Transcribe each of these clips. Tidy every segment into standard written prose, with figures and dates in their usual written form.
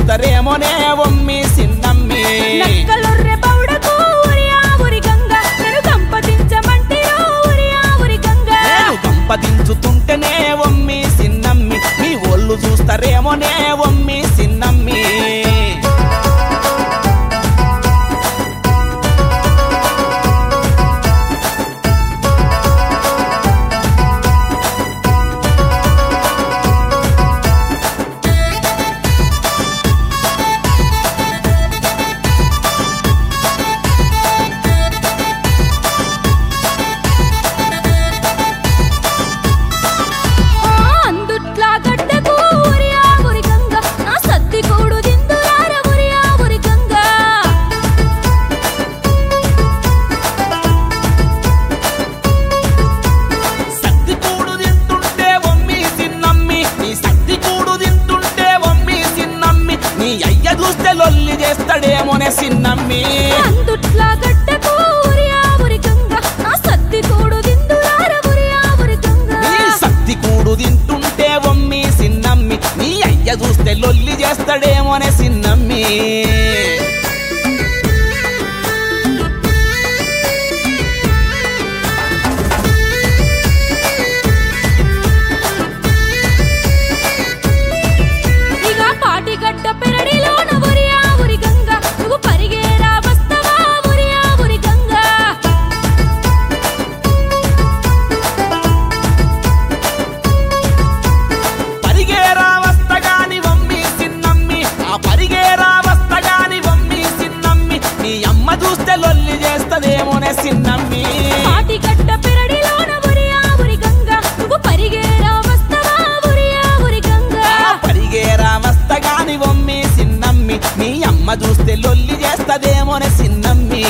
చూస్తారేమోనే ఒమ్మి సిన్నమ్మి నక్కలొర్రె పౌడకు ఉరియా ఉరి గంగ నేను కంపదించమంటిరో ఉరియా ఉరి గంగ నేను కంపదించుతుంటేనే ఒమ్మి సిన్నమ్మి మీ ఒళ్ళు చూస్తారేమోనే ఒమ్మి సిన్నమ్మి అందుట్లా గడ్డకు ఉరియా ఉరి గంగ నా సత్తి కూడు దిందురార ఉరియా ఉరి గంగ సత్తి కూడు తింటుంటే ఒమ్మి సిన్నమ్మి నీ సత్తి కూడు తింటుంటే ఒమ్మి సిన్నమ్మి నీ అయ్య చూస్తే లొల్లి చేస్తాడేమోనే సిన్నమ్మి అందుట్లా గడ్డకు ఉరియా ఉరి గంగ నా సత్తి కూడు దిందురార ఉరియా ఉరి గంగ నీ సత్తి కూడు తింటుంటే ఒమ్మి సిన్నమ్మి నీ అయ్య చూస్తే లొల్లి చేస్తాడేమోనే సిన్నమ్మి ఇక పాటిగడ్డ పెరడిలోన ఉరియా ఉరి గంగ నువ్వు పరిగేరా వస్తవా ఉరియా ఉరి గంగ పరిగేరా వస్తగాని ఒమ్మి సిన్నమ్మి ఆ పరిగేరా వస్తగాని ఒమ్మి సిన్నమ్మి నీ అమ్మ చూస్తే లొల్లి చేస్తదేమోనే సిన్నమ్మి పాటిగడ్డ పెరడిలోన ఉరియా ఉరి గంగ నువ్వు పరిగేరా వస్తవా ఉరియా ఉరి గంగ ఆ పరిగేరా వస్తగాని ఒమ్మి సిన్నమ్మి నీ అమ్మ చూస్తే లొల్లి చేస్తదేమోనే సిన్నమ్మి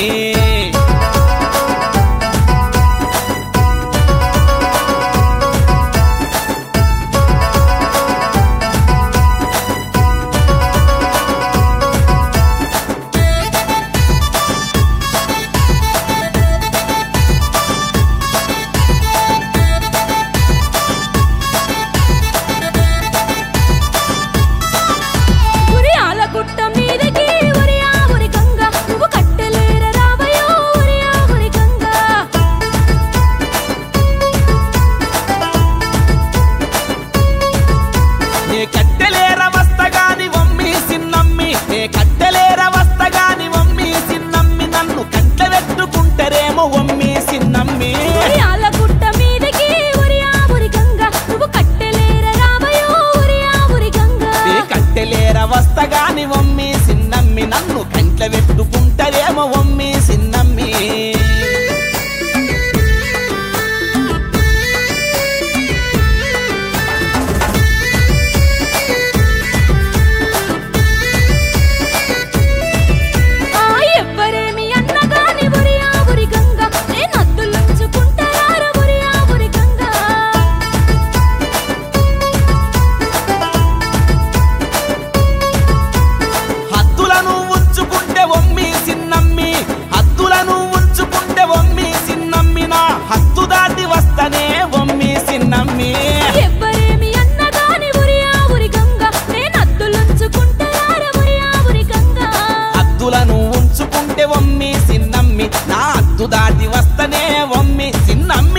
ఉరియాల గుట్ట మీదకి ఉరియా ఉరి గంగ నువ్వు కట్టెలేర రావయో ఉరియా ఉరి గంగ నే కట్టెలేర వస్తగాని ఒమ్మి సిన్నమ్మి నే కట్టెలేర వస్తగాని ఒమ్మి సిన్నమ్మి నన్ను కంట పెట్టుకుంటారేమో ఒమ్మి సిన్నమ్మి ఉరియాల గుట్ట మీదకి ఉరియా ఉరి గంగ నువ్వు కట్టెలేర రావయో ఉరియా ఉరి గంగ నే కట్టెలేర వస్తగాని ఒమ్మి సిన్నమ్మి నన్ను కంట పెట్టుకుంటారేమో ఒమ్మి సిన్నమ్మి ఆ ఎవ్వరేమి అన్నగాని ఉరియా ఉరి గంగ నేను అద్దులుంచుకుంటారా ఉరియా ఉరి గంగ హద్దులను ఉంచుకుంటే ఒమ్మి సిన్నమ్మి హద్దులను ఉంచుకుంటే ఒమ్మి సిన్నమ్మి నా హద్దు దాటి వస్తనే ఒమ్మి సిన్నమ్మి ఎవ్వరేమి అన్నగాని ఉరియా ఉరి గంగ నేను అద్దులుంచుకుంటారా ఉరియా ఉరి గంగ హద్దులను ఉంచుకుంటే ఒమ్మి సిన్నమ్మి నా హద్దు దాటి వస్తనే ఒమ్మి సిన్నమ్మి